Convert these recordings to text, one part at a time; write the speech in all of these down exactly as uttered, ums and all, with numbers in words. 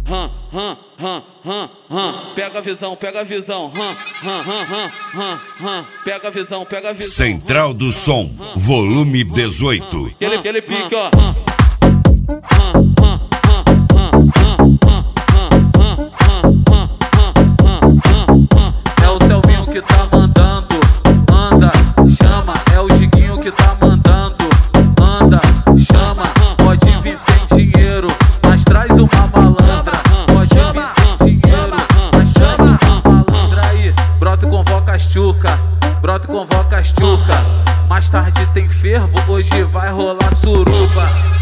hum, hum, hum, hum, hum. Pega a visão, pega a visão, hum, hum, hum, hum, hum, hum. Pega a visão, pega a visão. Central do Som, volume dezoito. Ele, ele pique, ó. É o Selvinho que tá mandando, anda, chama. É o Diguinho que tá mandando, anda, chama. Pode vir sem dinheiro, mas traz uma malandra. Pode vir sem dinheiro, mas traz uma malandra aí. Brota e convoca as tchuca, brota e convoca as tchuca. Mais tarde tem fervo, hoje vai rolar suruba.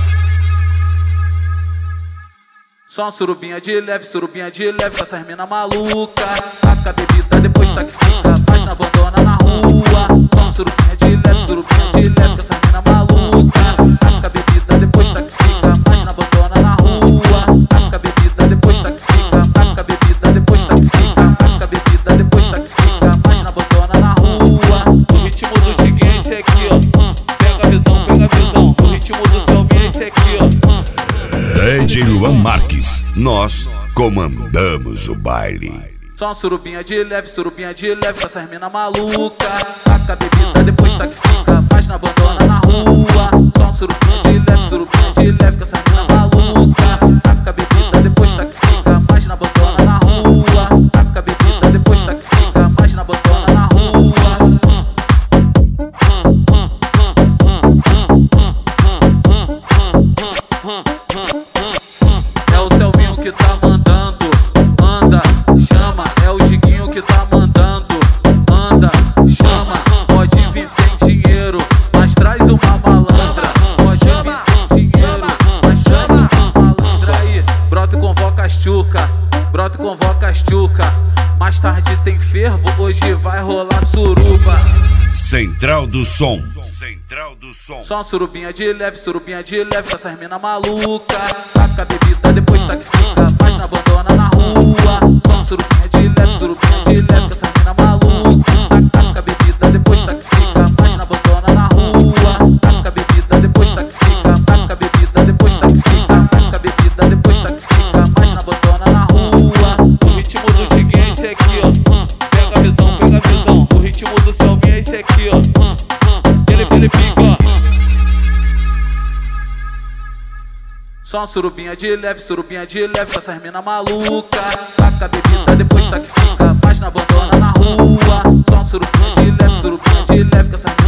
Só uma surubinha de leve, surubinha de leve com essas mina maluca. Taca a bebida, depois tá que fica, mas não abandona na rua. Só uma surubinha de leve, surubinha de leve com essas mina maluca. Taca a bebida, depois tá que fica, mas não abandona na rua. Taca a bebida, depois tá que fica, taca a bebida, depois tá que fica, taca a bebida, depois tá que fica, mas não abandona na rua. O ritmo do Diguinho é esse aqui, ó. Pega a visão, pega a visão. O ritmo do Selvinho é esse aqui, ó. D J Luan Marques, nós comandamos o baile. Só uma surubinha de leve, surubinha de leve com essas mina maluca. Taca a bebida, depois tá que fica, mas não abandona na rua. Só uma surubinha de leve, surubinha de leve com essas mina maluca. Taca a bebida, depois tá que fica, mas não abandona na rua. Taca a bebida, depois tá que fica, mas não abandona na rua. É o Selvinho que tá mandando, anda, chama. É o Diguinho que tá mandando, anda, chama. Pode vir sem dinheiro, mas traz uma malandra. Pode vir sem dinheiro, mas traz uma malandra aí. Brota e convoca as tchuca, brota e convoca as tchuca. Mais tarde tem fervo, hoje vai rolar suruba. Central do Som, Central do Som. Só uma surubinha de leve, surubinha de leve com essas mina maluca. Taca a bebida, depois tá que fica, mas não abandona na rua. Só uma surubinha de leve, surubinha de leve com essas mina maluca. Taca a bebida, depois tá que fica, mas não abandona na rua. Taca a bebida, depois tá que fica, taca a bebida, depois tá que fica, taca a bebida, depois tá que fica, mas não abandona na rua. O ritmo do Diguinho é esse aqui, ó. Pega a visão, pega a visão. O ritmo do Selvinho é esse aqui, ó. Ele, ele pique, ó. Só uma surubinha de leve, surubinha de leve com essas mina maluca. Taca a bebida, depois tá que fica, mas não abandona na rua. Só uma surubinha de leve, surubinha de leve com essas mina